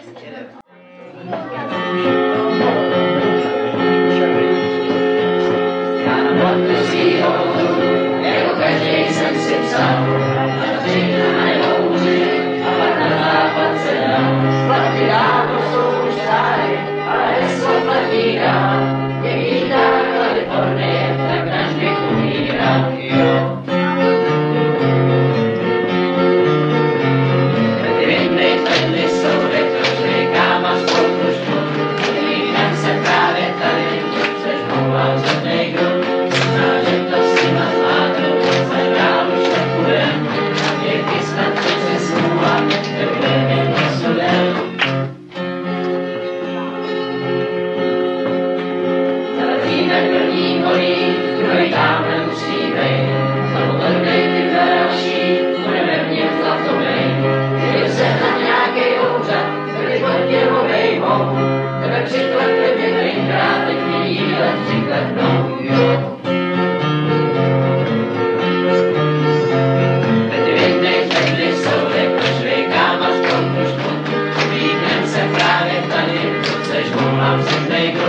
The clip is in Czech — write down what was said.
Jako každý jsem si psal, a třiná nebouři, a pak na západ se dal. Platí dávno jsou už stály, ale heslo platí dál. Je vítá Kalifornie, tak náš bych umíral, jo. Ty vindy vedly jsou rektoři, káma spolu školu. Líkám se právě tady, chceš mluvám zemnej grud. Make